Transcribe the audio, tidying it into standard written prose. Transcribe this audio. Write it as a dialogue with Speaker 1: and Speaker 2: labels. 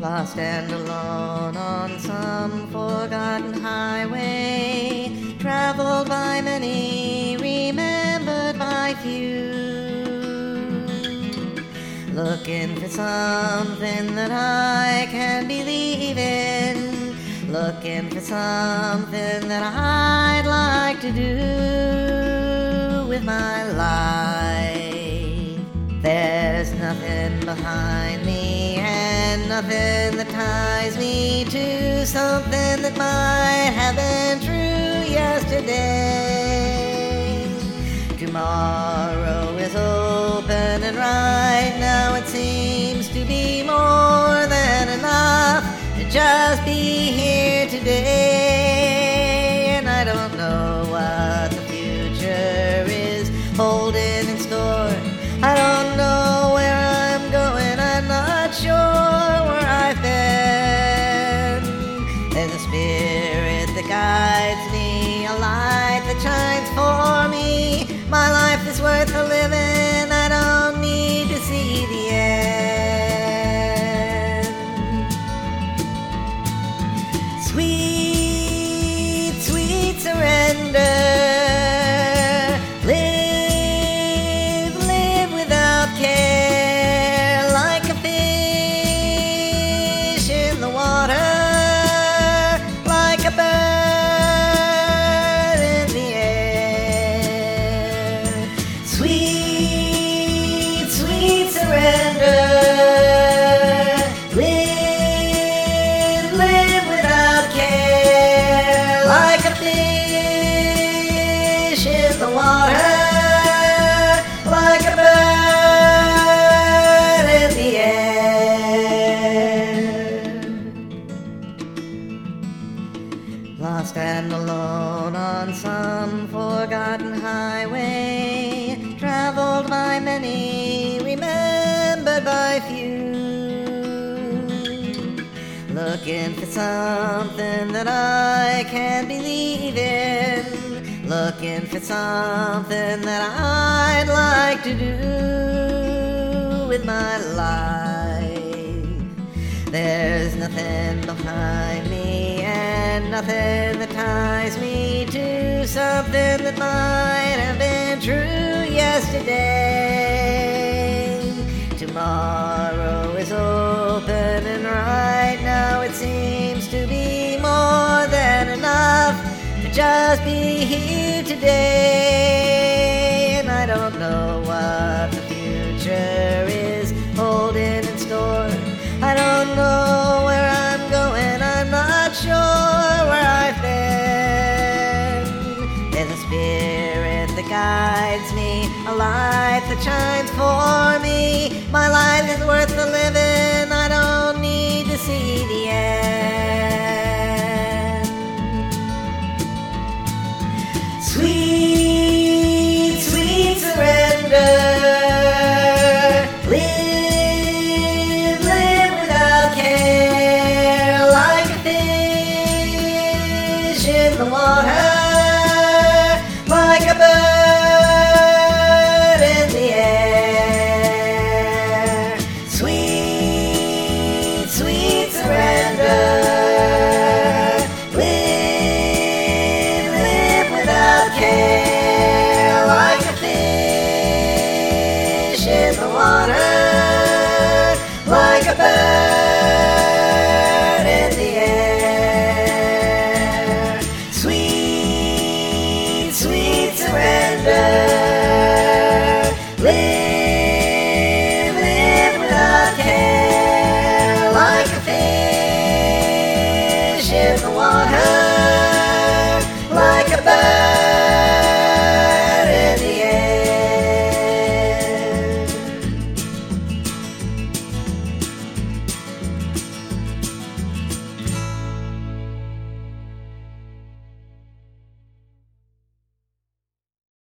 Speaker 1: Lost and alone on some forgotten highway, traveled by many, remembered by few. Looking for something that I can believe in, looking for something that I'd like to do with my life. There's nothing behind me and nothing that ties me to something that might have been true yesterday. Tomorrow is open and right now it seems to be more than enough to just be here today. And I don't know what the future is holding in store. I don't know where I'm going, I'm not sure where I've been. There's a spirit that guides me, a light that shines for me. My life is worth a living, I don't need to see the end. Sweet, sweet surrender. Sweet, sweet surrender. Live without care, like a fish in the water, like a bird in the air. Lost and alone on some forgotten highway, traveled by many, remembered by few. Looking for something that I can believe in, looking for something that I'd like to do with my life. There's nothing behind me and nothing that ties me to something that might have been true yesterday. Tomorrow is open and right now it seems to be more than enough to just be here today. And I don't know what the future is holding in store. I don't know where I'm going, I'm not sure where I've been. There's a spirit that guides me, a light that shines for me. My life is worth the living, I don't need to see the end. Sweet, sweet surrender. Live without care, like a fish in the water, like a bird in the air. Sweet, sweet surrender. Live without care, like a fish in the water, like a bird.